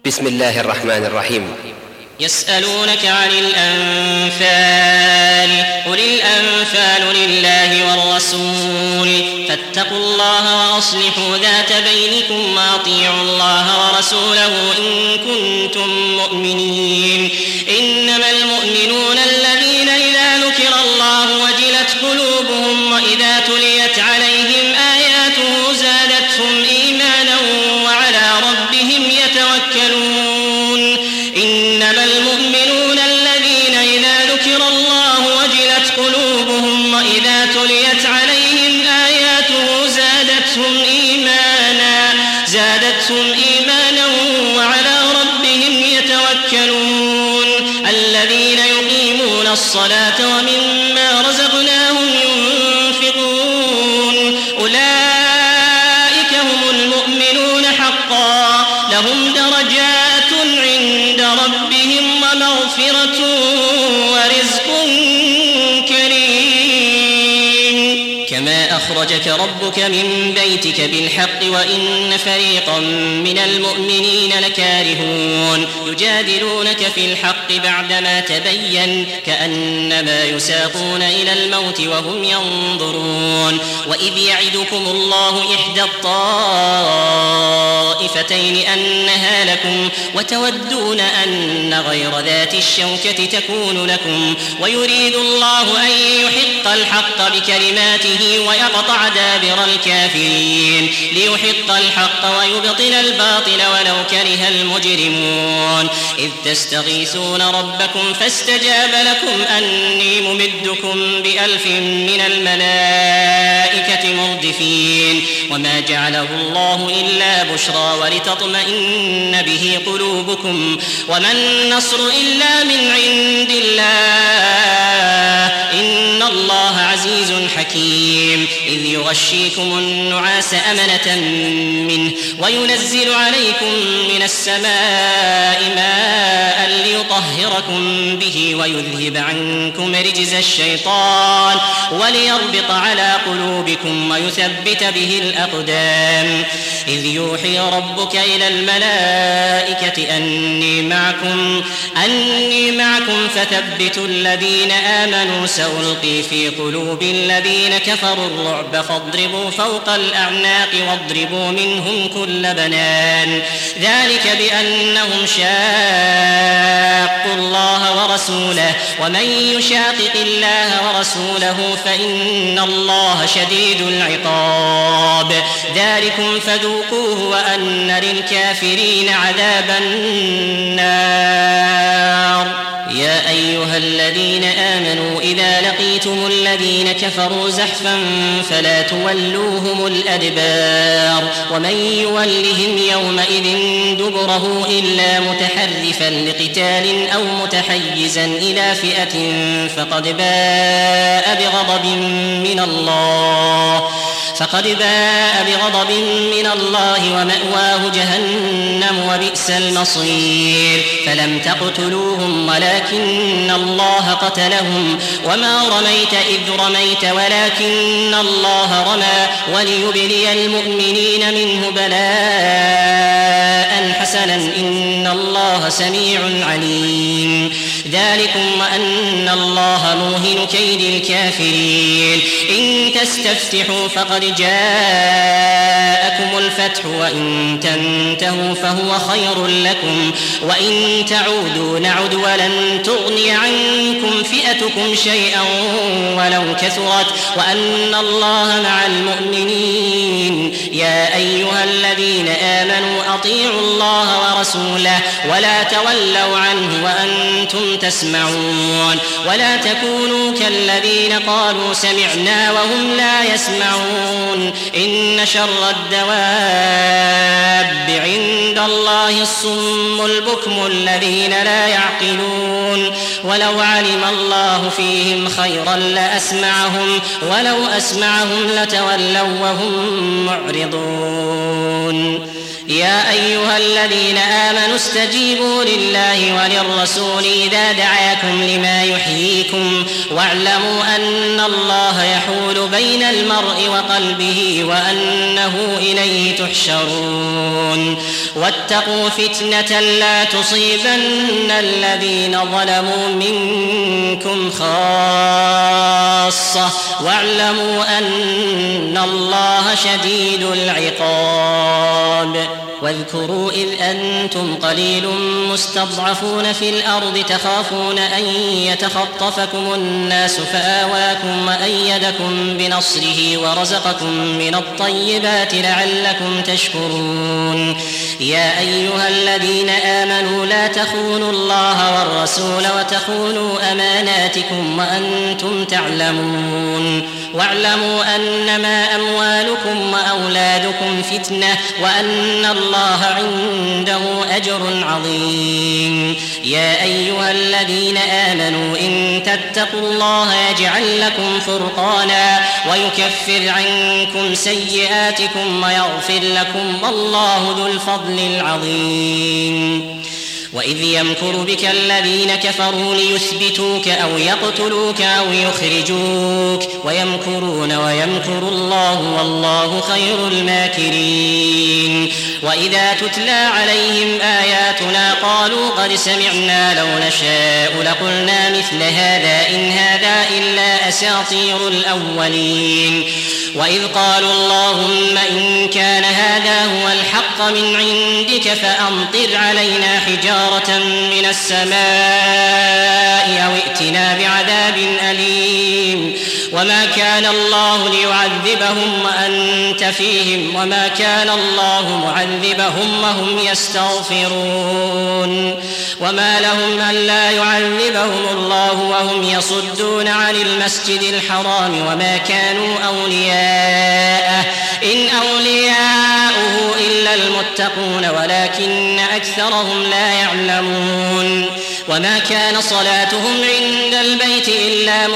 بسم الله الرحمن الرحيم. يسألونك عن الأنفال قل الأنفال لله والرسول فاتقوا الله وأصلحوا ذات بينكم وأطيعوا الله ورسوله إن كنتم مؤمنين. إنما المؤمنون الذين إذا ذكر الله وجلت قلوبهم وإذا تليت عليهم آياته زادتهم إيمانا وعلى ربهم يتوكلون. إنما المؤمنون الذين إذا ذكر الله وجلت قلوبهم وإذا تليت عليهم آياته زادتهم إيمانا وعلى ربهم يتوكلون. الذين يقيمون الصلاة ومما رزقناهم ينفقون أولئك هم المؤمنون حقا لهم درجات عند ربهم ومغفرة ورزق كريم. كما أخرجك ربك من بيتك بالحق وإن فريقا من المؤمنين لكارهون يجادلونك في الحق بعدما تبين كأنما يساقون إلى الموت وهم ينظرون. وإذ يعدكم الله إحدى الطائفتين أنها لكم وتودون أن غير ذات الشوكة تكون لكم ويريد الله أن يحق الحق بكلماته ويقطع دابر الكافرين ليحق الحق ويبطل الباطل ولو كره المجرمون. إذ تستغيثون ربكم فاستجاب لكم أني ممدكم ب1000 من الملائكة مردفين. وما جعله الله إلا بشرى ولتطمئن به قلوبكم وما النصر إلا من عند الله إن الله عزيز حكيم. إذ يغشيكم النعاس أمنة منه وينزل عليكم من السماء ماء ليطهركم به ويذهب عنكم رجز الشيطان وليربط على قلوبكم ويثبت به الأقدام. إذ يوحي ربك إلى الملائكة أني معكم فثبتوا الذين آمنوا سألقي في قلوب الذين كفروا الرعب فاضربوا فوق الأعناق واضربوا منهم كل بنان. ذلك بأنهم شاقوا الله ورسوله ومن يشاقق الله ورسوله فإن الله شديد العقاب. ذلكم فذوقوه وأن للكافرين عذاب النار. يا أيها الذين آمنوا إذا لقيتم الذين كفروا زحفا فلا تولوهم الأدبار. ومن يولهم يومئذ دبره إلا متحرفا لقتال أو متحيزا إلى فئة فقد باء بغضب من الله ومأواه جهنم وبئس المصير. فلم تقتلوهم ولكن الله قتلهم وما رميت إذ رميت ولكن الله رمى وليبلي المؤمنين منه بلاء حسنا إن الله سميع عليم. ذلكم وأن الله موهن كيد الكافرين. إن تستفتحوا فقد جاءكم الفتح وإن تنتهوا فهو خير لكم وإن تعودوا نعد ولن تغني عنكم فئتكم شيئا ولو كثرت وأن الله مع المؤمنين. يا أيها الذين آمنوا أطيعوا الله ورسوله ولا تولوا عنه وأنتم تسمعون. ولا تكونوا كالذين قالوا سمعنا وهم لا يسمعون. إن شر الدواب عند الله الصم البكم الذين لا يعقلون. ولو علم الله فيهم خيرا لأسمعهم ولو أسمعهم لتولوا وهم معرضون. يا أيها الذين آمنوا استجيبوا لله وللرسول إذا دعاكم لما يحييكم واعلموا أن الله يحول بين المرء وقلبه وأنه إليه تحشرون واتقوا فتنة لا تصيبن الذين ظلموا منكم خاصة واعلموا أن الله شديد العقاب واذكروا إذ أنتم قليل مستضعفون في الأرض تخافون أن يتخطفكم الناس فآواكم وأيدكم بنصره ورزقكم من الطيبات لعلكم تشكرون يا أيها الذين آمنوا لا تخونوا الله والرسول وتخونوا أماناتكم وأنتم تعلمون واعلموا أنما أموالكم وأولادكم فتنة وأن الله عنده أجر عظيم يا أيها الذين آمنوا إن تتقوا الله يجعل لكم فرقانا ويكفر عنكم سيئاتكم ويغفر لكم والله ذو الفضل العظيم وإذ يمكر بك الذين كفروا ليثبتوك أو يقتلوك أو يخرجوك ويمكرون ويمكر الله والله خير الماكرين وإذا تتلى عليهم آياتنا قالوا قد سمعنا لو نشاء لقلنا مثل هذا إن هذا إلا أساطير الأولين وإذ قالوا اللهم إن كان هذا هو الحق من عندك فأمطر علينا حجارة من السماء أو ائتنا بعذاب أليم وما كان الله ليعذبهم وأنت فيهم وما كان الله معذبهم وهم يستغفرون وما لهم ألا يعذبهم الله وهم يصدون عن المسجد الحرام وما كانوا أولياءه إن أولياؤه إلا المتقون ولكن أكثرهم لا يعلمون وما كان صلاتهم عند البيت إلا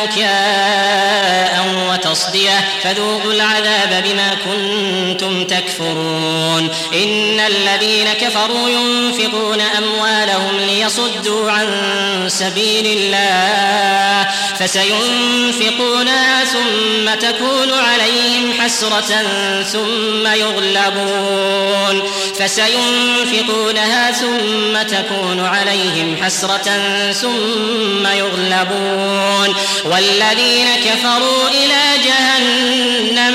مكاء وتصدية فذوقوا العذاب بما كنتم تكفرون إن الذين كفروا ينفقون أموالهم ليصدوا عن سبيل الله فسينفقونها ثم تكون عليهم حسرة ثم يغلبون فسينفقونها ثم تكون عليهم حسرة ثم يغلبون والذين كفروا إلى جهنم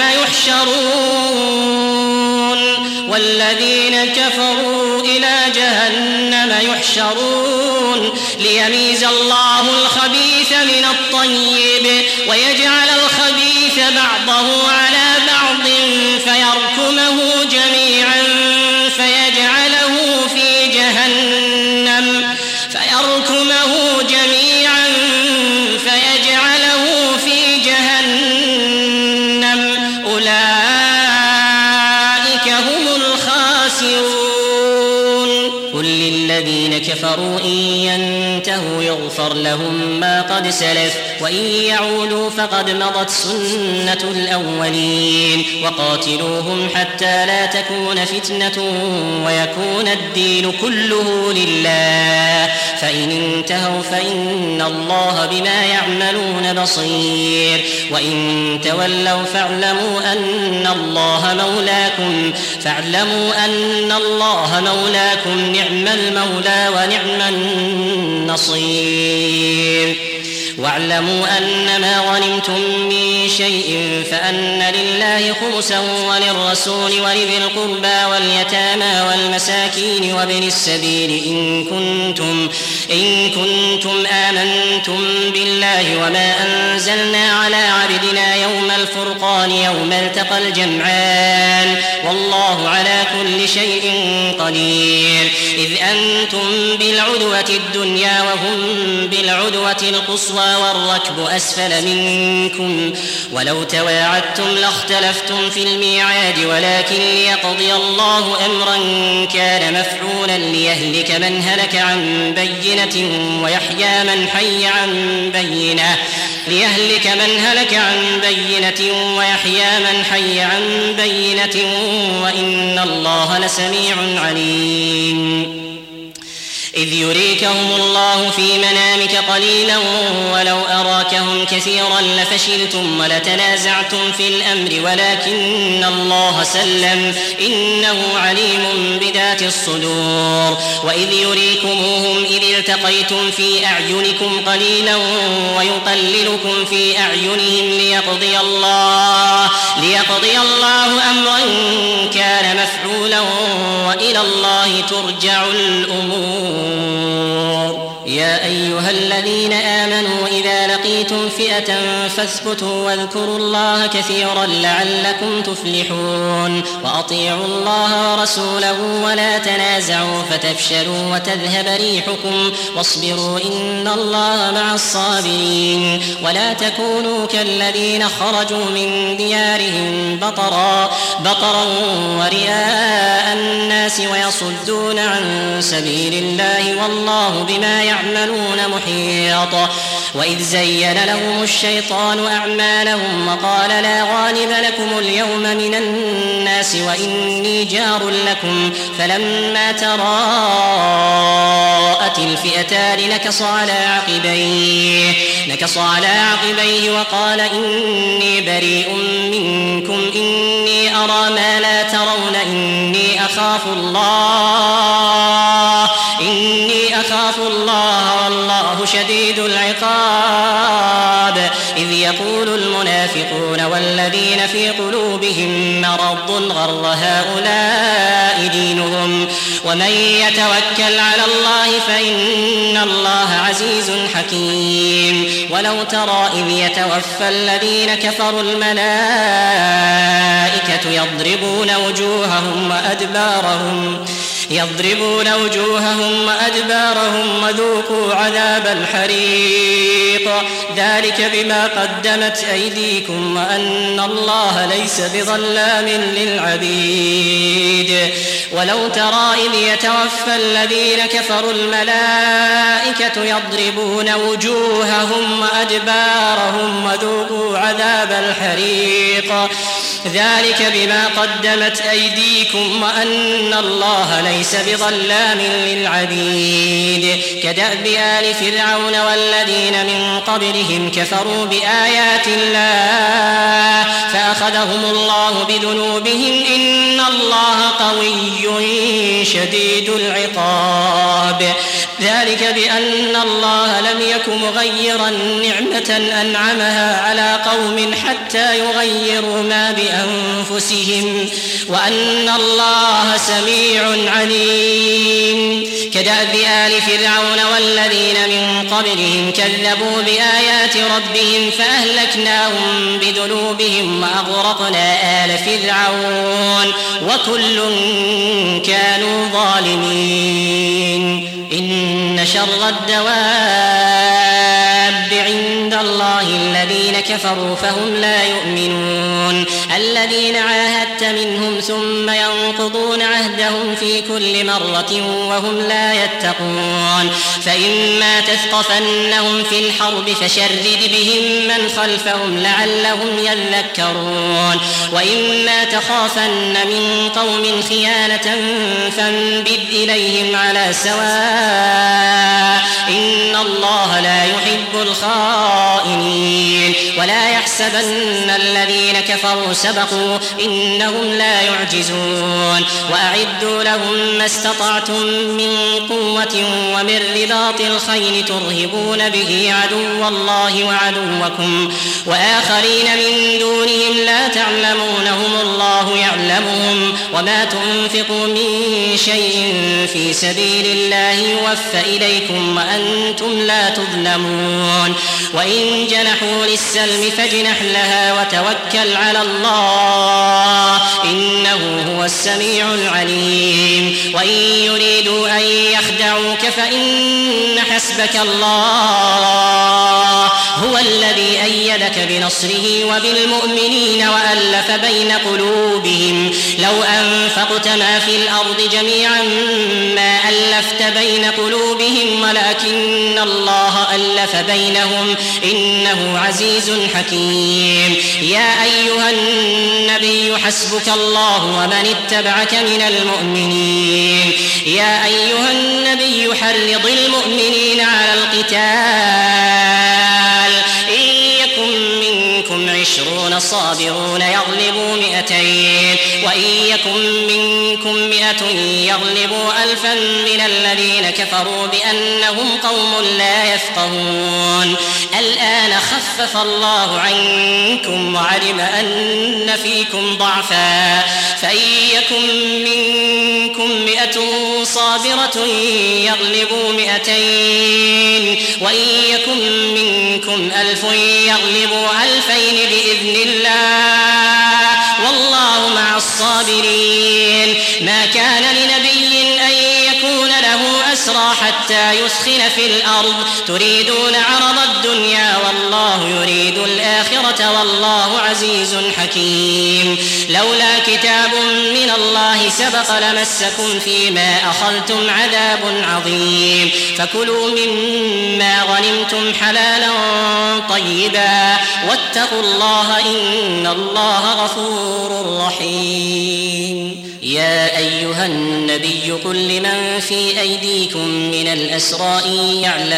يحشرون ليميز الله الخبيث من الطيب ويجعل الخبيث بعضه على بعض فيركمه جميعا فيجعله في جهنم أولئك هم الخاسرون قل للذين كفروا إن ينتهوا يغفر لهم ما قد سلف وإن يعودوا فقد مضت سنة الأولين وقاتلوهم حتى لا تكون فتنة ويكون الدين كله لله فإن انتهوا فإن الله بما يعملون بصير وإن تولوا فاعلموا أن الله مولاكم نعم المولى ونعم النصير واعلموا أن ما غنمتم من شيء فأن لله خمسه وللرسول ولذي القربى واليتامى والمساكين وابن السبيل إن كنتم آمنتم بالله وما أنزلنا على عبدنا يوم الفرقان يوم التقى الجمعان والله على كل شيء قدير إذ أنتم بالعدوة الدنيا وهم بالعدوة القصوى والركب أسفل منكم ولو تواعدتم لاختلفتم في الميعاد ولكن ليقضي الله أمرا كان مفعولا ليهلك من هلك عن بينة ويحيى من حي عن بينة ليهلك من هلك عن بينة ويحيى من حي عن بينة وإن الله لسميع عليم. إذ يريكهم الله في منامك قليلا ولو أراكهم كثيرا لفشلتم ولتنازعتم في الأمر ولكن الله سلم إنه عليم بذات الصدور. وإذ يريكموهم إذ التقيتم في أعينكم قليلا ويقللكم في أعينهم ليقضي الله أمرا كان مفعولا وإلى الله ترجع الأمور. يا أيها الذين آمنوا إذا لقيتم فئة فاثبتوا واذكروا الله كثيرا لعلكم تفلحون. وأطيعوا الله ورسوله ولا تنازعوا فتفشلوا وتذهب ريحكم واصبروا إن الله مع الصابرين. ولا تكونوا كالذين خرجوا من ديارهم بطرا ورئاء الناس ويصدون عن سبيل الله والله بما يعملون محيط. وإذ زين لهم الشيطان أعمالهم وقال لا غالب لكم اليوم من الناس وإني جار لكم فلما تراءت الفئتان نكص على عقبيه وقال إني بريء منكم إني أرى ما لا ترون إني أخاف الله والله شديد العقاب. إذ يقول المنافقون والذين في قلوبهم مرض غر هؤلاء دينهم ومن يتوكل على الله فإن الله عزيز حكيم. ولو ترى إذ يتوفى الذين كفروا الملائكة يضربون وجوههم وأدبارهم وذوقوا عذاب الحريق ذلك بما قدمت أيديكم وأن الله ليس بظلام للعبيد. ولو ترى إذ يتوفى الذين كفروا الملائكة يضربون وجوههم وأدبارهم وذوقوا عذاب الحريق ذلك بما قدمت أيديكم وأن الله ليس بظلام للعبيد. كدأب آل فرعون والذين من قبلهم كفروا بآيات الله فأخذهم الله بذنوبهم إن الله قوي شديد العقاب. ذلك بأن الله لم يك مغيرا نعمة أنعمها على قوم حتى يغيروا ما بأنفسهم وأن الله سميع عليم. كدأب آل فرعون والذين من قبلهم كذبوا بآيات ربهم فأهلكناهم بذنوبهم وأغرقنا آل فرعون وكل كانوا ظالمين. إن شر الدواب عند الله الذين كفروا فهم لا يؤمنون الذين عاهدت منهم ثم ينقضون عهدهم في كل مرة وهم لا يتقون. فإما تثقفنهم في الحرب فشرد بهم من خلفهم لعلهم يذكرون وإما تخافن من قوم خيانة فانبذ إليهم على سواء إن الله لا يحب الخائنين. ولا يحسبن الذين كفروا سبقوا إنهم لا يعجزون. وأعدوا لهم ما استطعتم من قوة ومن رباط الخيل ترهبون به عدو الله وعدوكم وآخرين من دونهم لا تعلمونهم الله يعلمهم وما تنفقوا من شيء في سبيل الله يوفى إليكم وأنتم لا تظلمون. وإن جنحوا للسلم فاجنح لها وتوكل على الله إنه هو السميع العليم. وإن يريدوا أن يخدعوك فإن حسبك الله هو الذي أيدك بنصره وبالمؤمنين وألف بين قلوبهم لو أنفقت ما في الأرض جميعا ما ألفت بين قلوبهم ولكن الله ألف بينهم إنه عزيز حكيم يا أيها النبي حسبك الله ومن اتبعك من المؤمنين يا أيها النبي حرض المؤمنين على القتال إن يكن منكم 20 صابرون يغلبوا 200 وإن يكن منكم 100 يغلبوا 1000 من الذين كفروا بأنهم قوم لا يفقهون الآن خفف الله عنكم وعلم أن فيكم ضعفا فإن يكن منكم 100 صابرة يغلبوا 200 وإن يكن منكم 1000 يغلبوا 2000 بإذن الله والله مع الصابرين ما كان لنبي أن يكون له أسرى حتى يسخن في الأرض تريدون عرض الدنيا والله يريد الآخرة والله عزيز حكيم لولا كتاب من الله سبق لمسكم فيما أخذتم عذاب عظيم فكلوا مما غنمتم حلالا طيبا واتقوا الله إن الله غفور رحيم يا أيها النبي قل لمن في أيديكم من الأسرى إن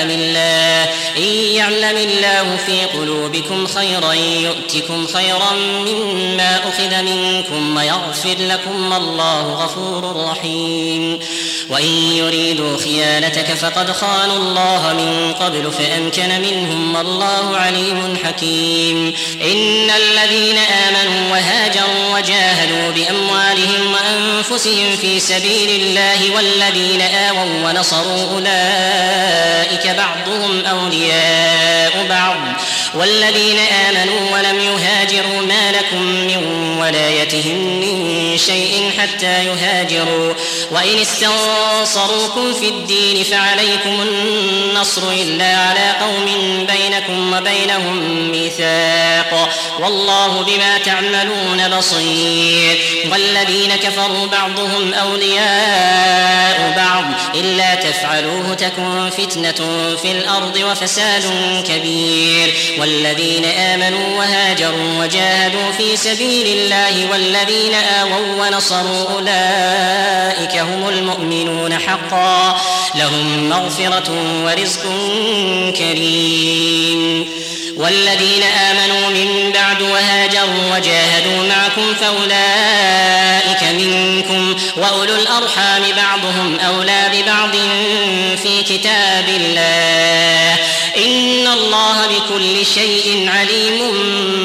يعلم الله في قلوبكم خيرا يؤتكم خيرا مما أخذ منكم ويغفر لكم الله غفور رحيم وإن يريدوا خيانتك فقد خانوا الله من قبل فأمكن منهم والله عليم حكيم إن الذين آمنوا وهاجروا وجاهدوا بأموالهم وأنفسهم في سبيل الله والذين آووا ونصروا أولئك بعضهم أولياء بعض والذين آمنوا ولم يهاجروا ما لكم من ولايتهم من شيء حتى يهاجروا وإن استنصروكم في الدين فعليكم النصر إلا على قوم بينكم وبينهم ميثاق والله بما تعملون بصير والذين كفروا بعضهم أولياء بعض إلا تفعلوه تكن فتنة في الأرض وفساد كبير والذين آمنوا وهاجروا وجاهدوا في سبيل الله والذين آووا ونصروا أولئك هم المؤمنون حقا لهم مغفرة ورزق كريم والذين آمنوا من بعد وهاجروا وجاهدوا معكم فأولئك منكم وأولو الأرحام بعضهم أولى ببعض في كتاب الله إن الله بكل شيء عليم